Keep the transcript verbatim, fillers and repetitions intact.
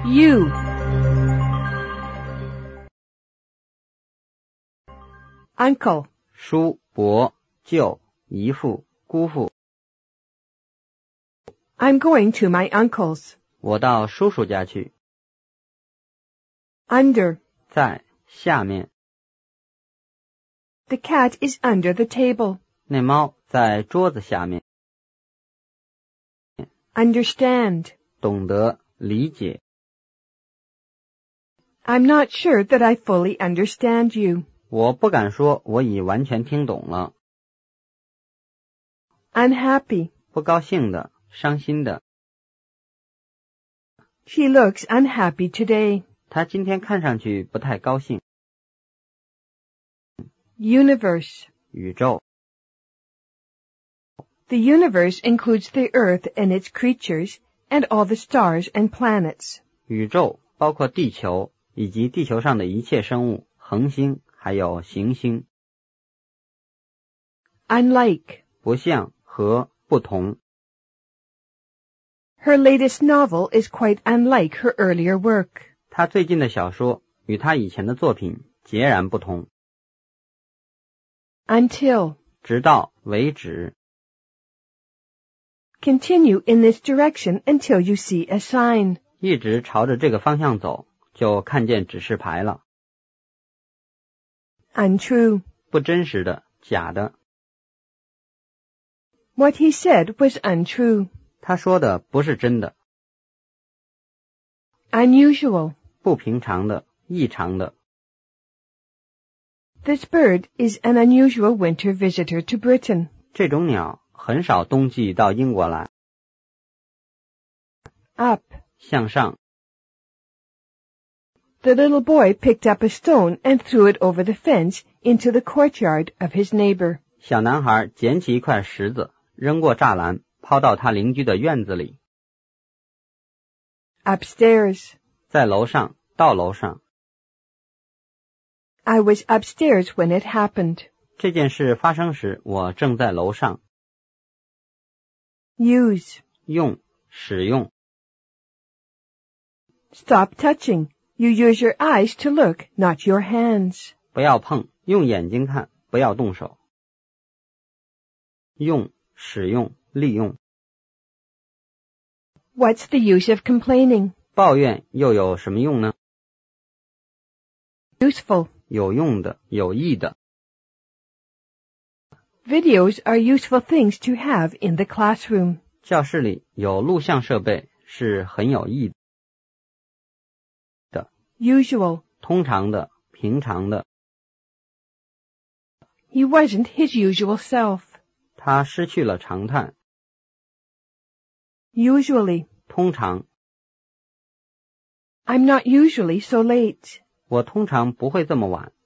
You. Uncle. 叔伯舅姨父姑父。 I'm going to my uncle's. 我到叔叔家去。 Under. 在下面。 The cat is under the table. 那猫在桌子下面。 Understand. 懂得理解。 I'm not sure that I fully understand you. 我不敢说我已完全听懂了。 Unhappy. 不高兴的，伤心的。 She looks unhappy today. 她今天看上去不太高兴。 Universe. 宇宙。 The universe includes the earth and its creatures, and all the stars and planets. 宇宙包括地球以及地球上的一切生物、恒星还有行星。 Unlike. 不像和不同。 Her latest novel is quite unlike her earlier work. 她最近的小说与她以前的作品截然不同。 Until. 直到为止。 Continue in this direction until you see a sign. 一直朝着这个方向走，就看见指示牌了。 Untrue. 不真实的，假的。 What he said was untrue. 他说的不是真的。 Unusual. 不平常的，异常的。 This bird is an unusual winter visitor to Britain. 这种鸟很少冬季到英国来。 Up. 向上。 The little boy picked up a stone and threw it over the fence into the courtyard of his neighbor. 小男孩捡起一块石子，扔过栅栏，抛到他邻居的院子里。 Upstairs. 在楼上，到楼上。 I was upstairs when it happened. 这件事发生时，我正在楼上。 Use. 用，使用。 Stop touching. You use your eyes to look, not your hands. 不要碰，用眼睛看，不要动手。用，使用，利用。 What's the use of complaining? 抱怨又有什么用呢？ Useful. 有用的，有益的。 Videos are useful things to have in the classroom. 教室里有录像设备是很有益的。 Usual. 通常的，平常的。 He wasn't his usual self. 他失去了常态。 Usually. 通常。 I'm not usually so late. 我通常不会这么晚。